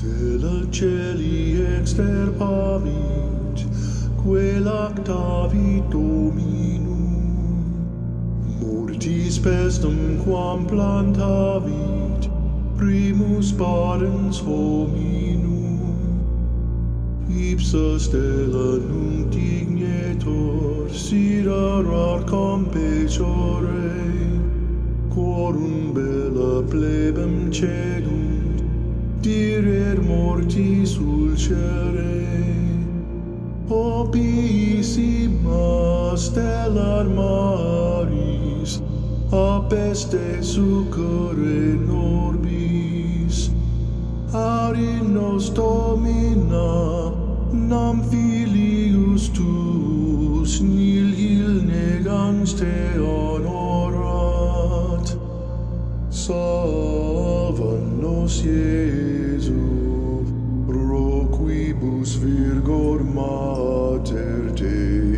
Stella celi extirpavit, quel actavit Dominum. Mortis pestum quam plantavit, primus parens hominum. Ipsa stella nunc dignetur, siderar compeciore, quorum bella plebem cedunt, direr mortis ulcere. Opissima stellar maris, apeste succurre norbis, arinos domina, nam filius tuus, nihil negans te honorat. Salva nos Iesu, pro quibus Virgo Mater Dei.